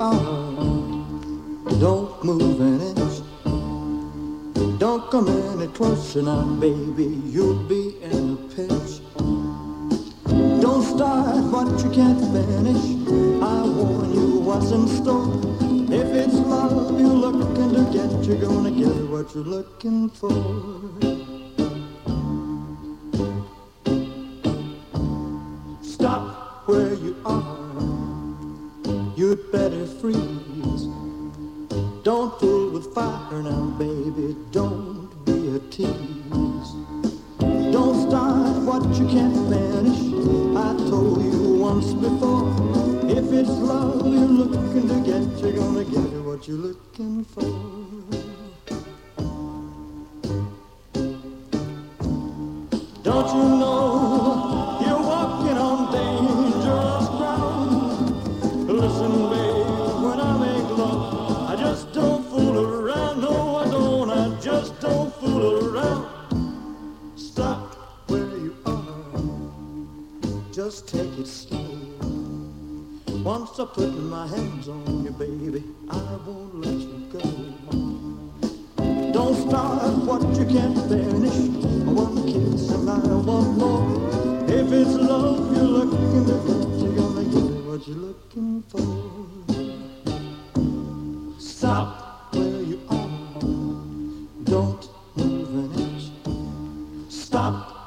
are, don't move an inch. Don't come any closer now, baby, you'll be in a pinch. Don't start what you can't finish. I warn you what's in store. If it's love you're looking to get, you're gonna get what you're looking for. Stop where you are, you'd better freeze. Don't fool with fire now, baby, don't be a tease. Don't start what you can't finish. I told you once before, if it's love you're looking to get, you're gonna get what you're looking for. Don't you know you're walking on dangerous ground? Listen, babe, when I make love, I just don't fool around. No, I don't, I just don't fool around. Stop where you are, just take it slow. Once I put my hands on you, baby, I won't let you go. Don't start what you can't finish. One kiss and I want more. If it's love you're looking to get, you're gonna get what you're looking for. Stop where you are, don't move an inch. Stop